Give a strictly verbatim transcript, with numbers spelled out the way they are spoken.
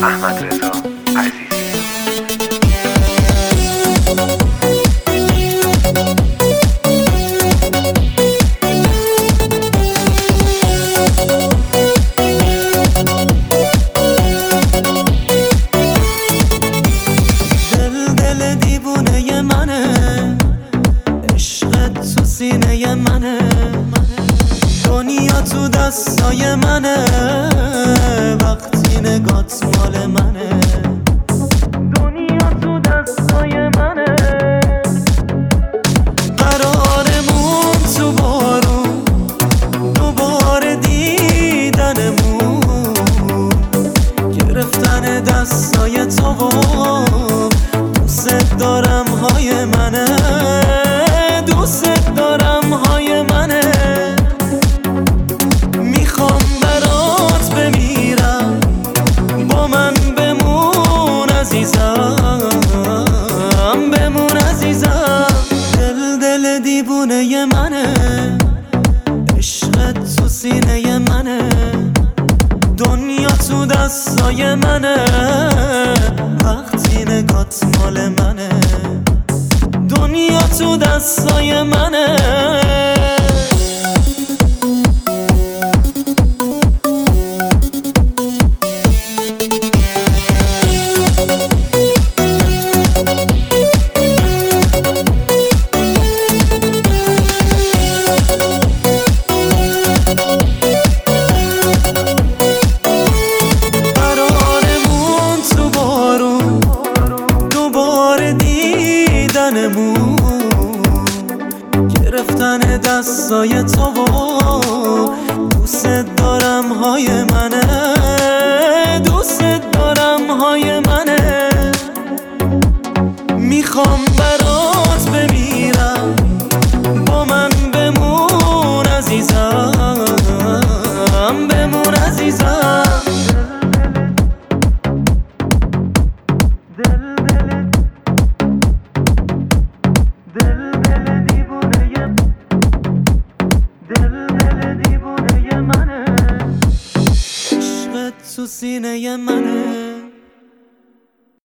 احمد رضا عزیزی. دل دل دیوونه منه، عشقت تو سینه منه، دنیا تو دستای منه، وقتی نگات مال منه. دنیا تو دستای منه، قرارمون تو بارون، دوباره دیدنمون، گرفتن دستای تو و دوست دارم های منه، دوست دارم های منه. میخوام برات بمیرم، با من بمون عزیزم، بمون عزیزم. دل دل دیوونه منه، عشقت تو سینه منه، دنیا تو دستای منه، وقتی نگات مال منه، دنیا تو دستای منه. گرفتن دستای تو و دوست دارم های منه، دوست دارم های منه. میخوام برات بمیرم، با من بمون عزیزم، بمون عزیزم. دل دل دل دل دیوونه، دل دل دیوونه منه، عشقت تو سینه منه.